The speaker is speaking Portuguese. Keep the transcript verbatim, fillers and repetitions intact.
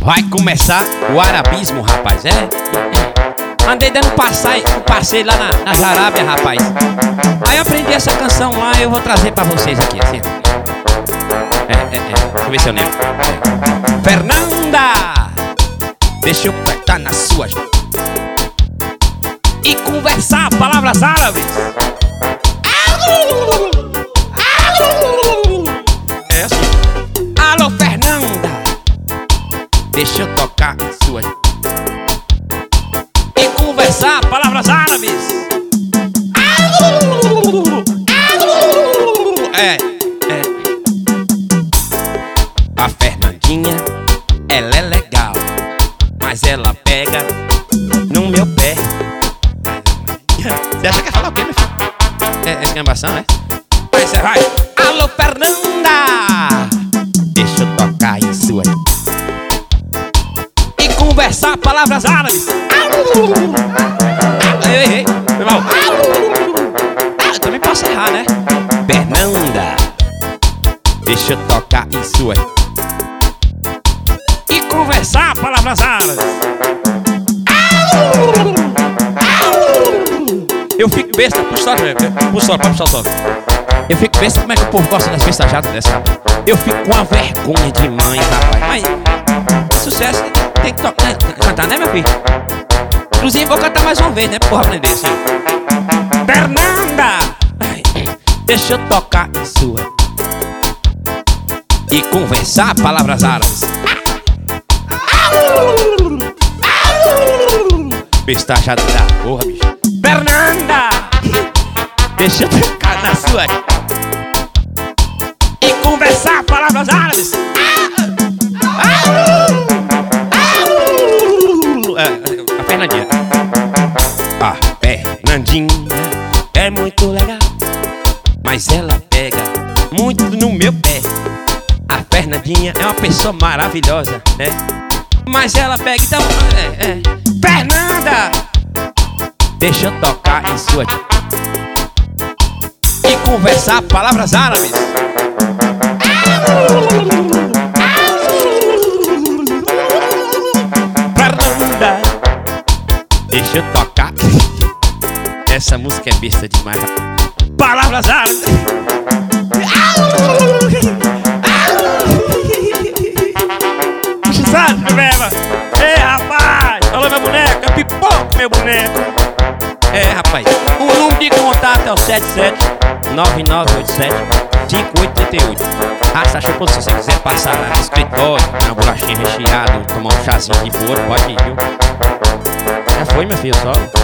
Vai começar o arabismo, rapaz, é? Andei dando passai, um passeio lá na, nas Arábia, rapaz. Aí eu aprendi essa canção lá, eu vou trazer pra vocês aqui, assim. É, é, é, deixa eu ver se eu lembro. É. Fernanda, deixa eu apertar na sua e conversar palavras árabes. É assim. Alô, Fernanda, deixa eu tocar sua e conversar palavras árabes. É, é. A Fernandinha, ela é legal, mas ela pega no meu pé. Você acha que ia falar o quê, meu filho? É, é escambação, é? Aí você vai. Alô, Fernanda, deixa eu tocar isso aí e conversar palavras árabes. Ei, ei, ei, foi mal. Ah, eu também posso errar, né? Fernanda, deixa eu tocar isso aí e conversar palavras árabes. Eu fico besta, puxa só, puxa só, puxa só. Eu fico besta, como é que o povo gosta das bestajadas dessa? Eu fico com a vergonha de mãe, rapaz. Mas sucesso tem que tocar, né? Cantar, né, meu filho? Inclusive vou cantar mais uma vez, né? Porra, aprender assim. Fernanda, deixa eu tocar isso e conversar palavras árabes. Bestajada da porra, bicho. Fernanda, deixa eu tocar na sua e conversar palavras árabes. É, a Fernandinha. A Fernandinha é muito legal, mas ela pega muito no meu pé. A Fernandinha é uma pessoa maravilhosa, né? Mas ela pega então. É, é. Fernanda, deixa eu tocar em sua e conversar palavras árabes. Fernanda, deixa eu tocar. Essa música é besta demais. Palavras árabes. Sabe, beba? Ei, rapaz! Alô, meu boneco, pipoca, meu boneco. É, rapaz, o número de contato é o sete sete nove nove oito sete cinco oito três oito. Ah, se achou que se você quiser passar lá no escritório, uma bolachinha recheada, tomar um chazinho de bolo, pode ir, viu? Já foi, meu filho, só.